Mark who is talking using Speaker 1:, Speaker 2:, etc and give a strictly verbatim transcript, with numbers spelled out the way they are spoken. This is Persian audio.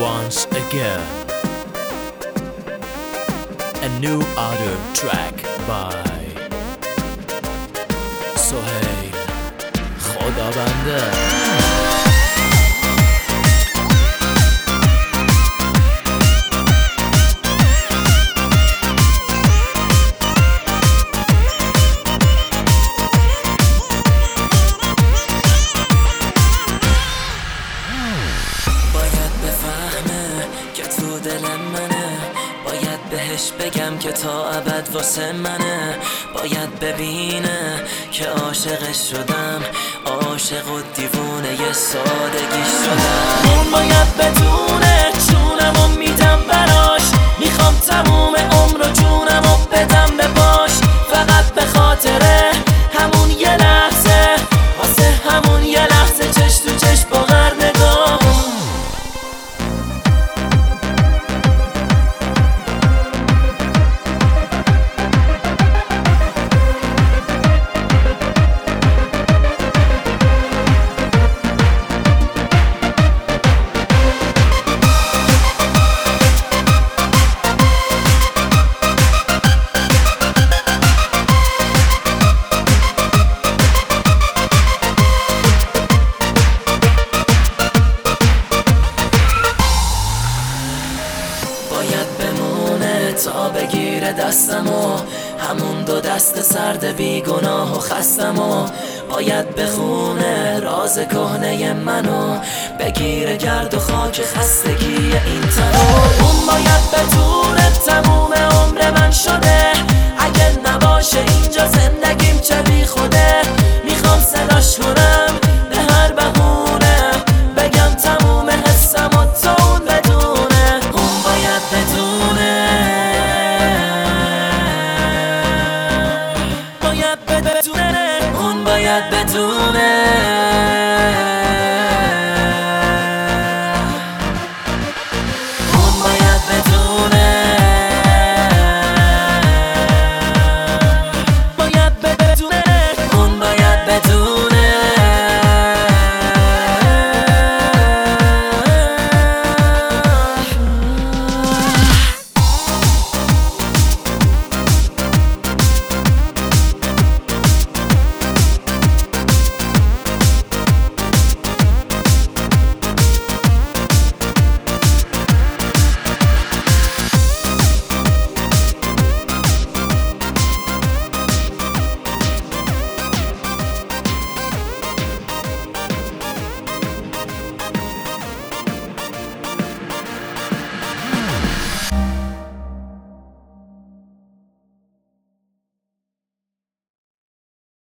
Speaker 1: once again. A new other track by سهیل خدابنده.
Speaker 2: بهش بگم که تا ابد واسه منه، باید ببینه که عاشقش شدم، عاشق و دیوونه یه سادگی شدم. اون باید بدونه جونمو میدم براش، میخوام تموم عمر و جونمو بدم به باش، فقط به خاطره همون یه لحظه، واسه همون یه لحظه چش تو چش با هر نگاه. باید بمونه تا بگیره دستمو، همون دو دست سرد بیگناه و خستمو، باید بخونه راز کهنه منو، بگیره گرد و خاک خستگی این تنو. اون باید بدونه تموم عمر من شده، اگه نباشه اینجا زندگیم چه بی خوده، میخوام صداش کنم به هر بهونه، بگم تموم حسمو تا اون بدونه. اون باید بدونه، باید بدونه، اون باید بدونه.